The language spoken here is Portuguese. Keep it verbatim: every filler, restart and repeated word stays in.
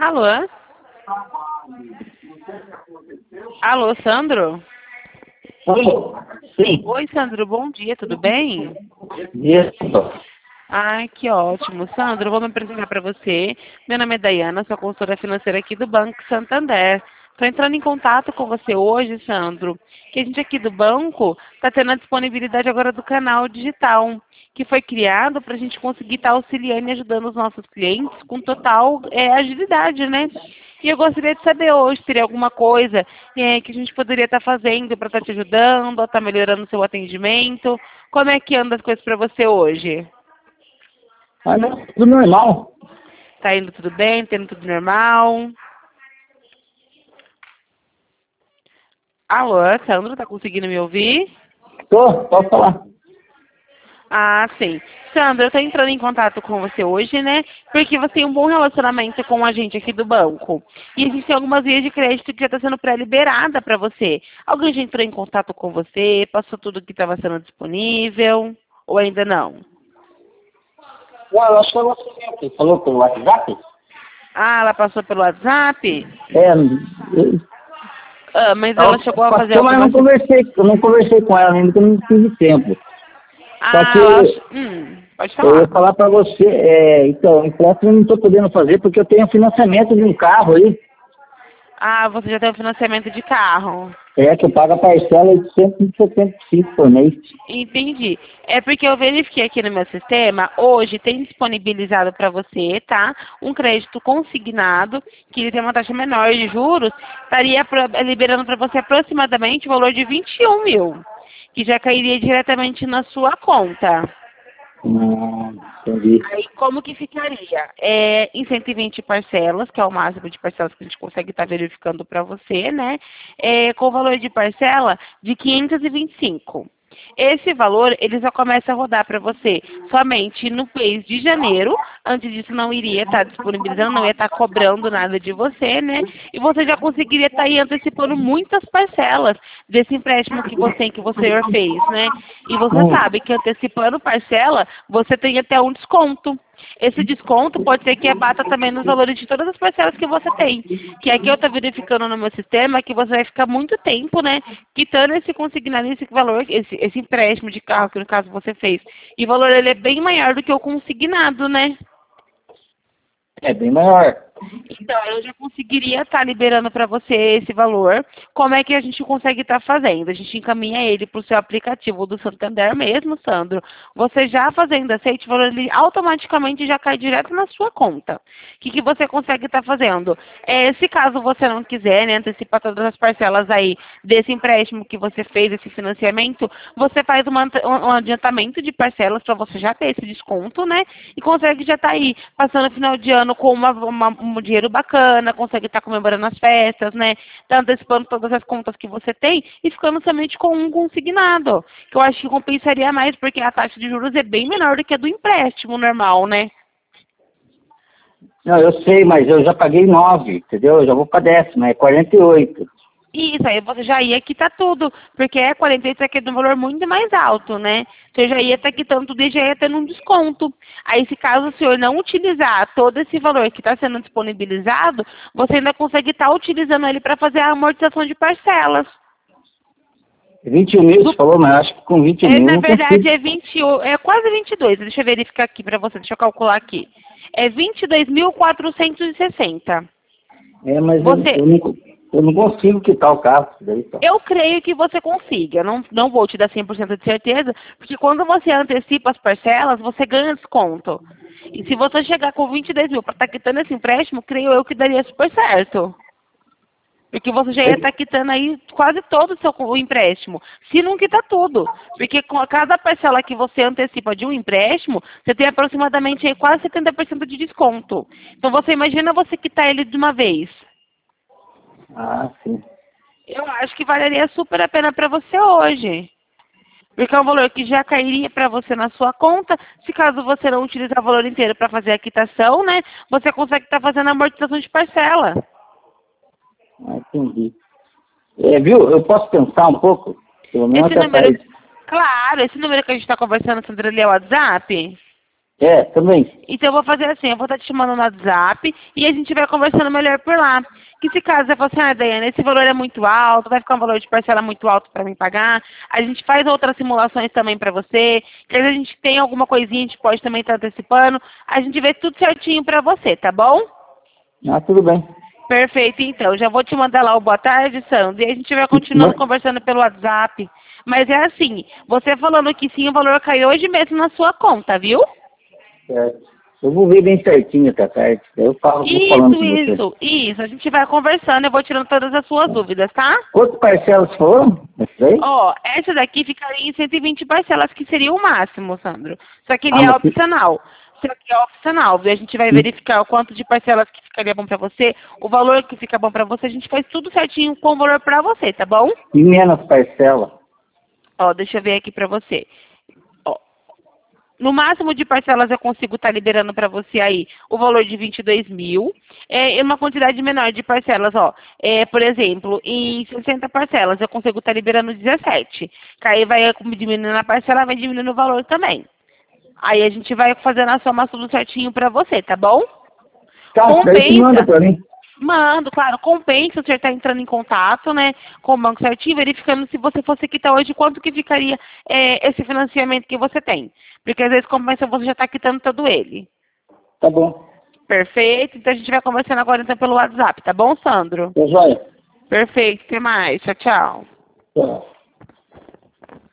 Alô? Alô, Sandro? Alô? Sim. Oi, Sandro, bom dia, tudo bem? Isso. Ai, que ótimo. Sandro, vou me apresentar para você. Meu nome é Dayana, sou consultora financeira aqui do Banco Santander. Estou entrando em contato com você hoje, Sandro, que a gente aqui do banco está tendo a disponibilidade agora do canal digital, que foi criado para a gente conseguir estar auxiliando e ajudando os nossos clientes com total é, agilidade, né? E eu gostaria de saber hoje, teria alguma coisa é, que a gente poderia estar fazendo para estar te ajudando, ou estar melhorando o seu atendimento. Como é que anda as coisas para você hoje? Ah, não, tudo normal. Tá indo tudo bem? Tá indo tudo normal? Alô, Sandro, tá conseguindo me ouvir? Tô, pode falar. Ah, sim. Sandra, eu tô entrando em contato com você hoje, né? Porque você tem um bom relacionamento com a gente aqui do banco. E existem algumas vias de crédito que já está sendo pré-liberada para você. Alguém já entrou em contato com você? Passou tudo que estava sendo disponível? Ou ainda não? Não, eu acho que é você que falou pelo WhatsApp. Ah, ela passou pelo WhatsApp? É, eu- Ah, mas ela ela chegou a fazer passou, mas eu alguma... não conversei, eu não conversei com ela ainda, porque eu não tive tempo. Só que Ah, ela... Hum, pode eu ia falar. falar pra você, é, então, enquanto eu não tô podendo fazer, porque eu tenho financiamento de um carro aí, Ah, você já tem o financiamento de carro. é, que eu pago a parcela de cento e setenta e cinco por mês. Entendi. É porque eu verifiquei aqui no meu sistema, hoje tem disponibilizado para você, tá? Um crédito consignado, que ele tem uma taxa menor de juros, estaria pro- liberando para você aproximadamente o valor de vinte e um mil, que já cairia diretamente na sua conta. Hum, entendi. Aí como que ficaria? É, em cento e vinte parcelas, que é o máximo de parcelas que a gente consegue estar verificando para você, né? É, com o valor de parcela de quinhentos e vinte e cinco. Esse valor, ele só começa a rodar para você somente no mês de janeiro. Antes disso, não iria estar disponibilizando, não ia estar cobrando nada de você, né? E você já conseguiria estar aí antecipando muitas parcelas desse empréstimo que você, que você fez, né? E você Hum, sabe que antecipando parcela, você tem até um desconto. Esse desconto pode ser que abata também nos valores de todas as parcelas que você tem. Que aqui eu estou verificando no meu sistema que você vai ficar muito tempo, né, quitando esse consignado, esse valor, esse, esse empréstimo de carro que no caso você fez. E o valor ele é bem maior do que o consignado, né? é bem maior. Então, eu já conseguiria estar liberando para você esse valor. Como é que a gente consegue estar fazendo? A gente encaminha ele para o seu aplicativo do Santander mesmo, Sandro. Você já fazendo aceite, o valor ele automaticamente já cai direto na sua conta. O que, que você consegue estar fazendo? É, se caso você não quiser, né, antecipar todas as parcelas aí desse empréstimo que você fez, esse financiamento, você faz uma, um, um adiantamento de parcelas para você já ter esse desconto, né? E consegue já estar aí passando o final de ano com uma, uma um dinheiro bacana, consegue estar comemorando as festas, né? Tá antecipando todas as contas que você tem e ficando somente com um consignado. Que eu acho que compensaria mais, porque a taxa de juros é bem menor do que a do empréstimo normal, né? Não, eu sei, mas eu já paguei nove, entendeu? Eu já vou pra décima, é quarenta e oito. Isso, aí você já ia quitar tudo, porque é quarenta e oito aqui é de um valor muito mais alto, né? Você já ia estar quitando tudo e já ia tendo um desconto. Aí, se caso o senhor não utilizar todo esse valor que está sendo disponibilizado, você ainda consegue estar utilizando ele para fazer a amortização de parcelas. vinte e um mil, Do- você falou, mas acho que com vinte e um é, mil eu na não verdade, consigo. é, vinte, e oito é quase vinte e dois. Deixa eu verificar aqui para você, deixa eu calcular aqui. É vinte e dois mil quatrocentos e sessenta. É, mas eu, Você, eu, não, eu não consigo quitar o carro. Isso daí, só. Eu creio que você consiga. Não, não vou te dar cem por cento de certeza, porque quando você antecipa as parcelas, você ganha desconto. E se você chegar com vinte e dois mil para estar quitando esse empréstimo, creio eu que daria super certo. Porque você já ia estar quitando aí quase todo o seu o empréstimo. Se não quitar tudo. Porque com a cada parcela que você antecipa de um empréstimo, você tem aproximadamente aí quase setenta por cento de desconto. Então você imagina você quitar ele de uma vez. Ah, sim. Eu acho que valeria super a pena para você hoje. Porque é um valor que já cairia para você na sua conta. Se caso você não utilizar o valor inteiro para fazer a quitação, né? Você consegue estar fazendo a amortização de parcela. Ah, entendi. É, viu? Eu posso pensar um pouco? Pelo menos Esse até número, sair. claro, esse número que a gente está conversando, Sandra, ele é o WhatsApp? É, também. Então eu vou fazer assim, eu vou estar te chamando no WhatsApp e a gente vai conversando melhor por lá. Que se caso você falar assim, ah, Daiane, esse valor é muito alto, vai ficar um valor de parcela muito alto para mim pagar, a gente faz outras simulações também para você, que às vezes a gente tem alguma coisinha, a gente pode também estar antecipando, a gente vê tudo certinho para você, tá bom? Ah, tudo bem. Perfeito, então, já vou te mandar lá o boa tarde, Sandro, e a gente vai continuando conversando pelo WhatsApp. Mas é assim, você falando que sim, o valor caiu hoje mesmo na sua conta, viu? Certo. Eu vou ver bem certinho, tá certo? Eu falo, vou falando Isso, com você. isso, isso. A gente vai conversando, eu vou tirando todas as suas dúvidas, tá? Quantas parcelas foram? Esse aí? Ó, essa daqui ficaria em cento e vinte parcelas, que seria o máximo, Sandro. Só que ele Ah, é mas que... opcional. Só que é opcional, viu? A gente vai verificar o quanto de parcelas que ficaria bom pra você, o valor que fica bom pra você, a gente faz tudo certinho com o valor pra você, tá bom? E menos parcela? Ó, deixa eu ver aqui pra você. Ó, no máximo de parcelas eu consigo estar liberando para você aí o valor de vinte e dois mil. É, e uma quantidade menor de parcelas, ó. É, por exemplo, em sessenta parcelas eu consigo estar liberando dezessete. Que aí vai diminuindo a parcela, vai diminuindo o valor também. Aí a gente vai fazendo a soma tudo certinho para você, tá bom? Tá, daí você manda Compensa. pra mim. Mando, claro, compensa o senhor estar entrando em contato, né, com o banco certinho, verificando se você fosse quitar hoje, quanto que ficaria é, esse financiamento que você tem. Porque às vezes compensa você já estar quitando todo ele. Tá bom. Perfeito? Então a gente vai conversando agora então pelo WhatsApp, tá bom, Sandro? Tá joia? Perfeito, até mais. Tchau, tchau. Tchau.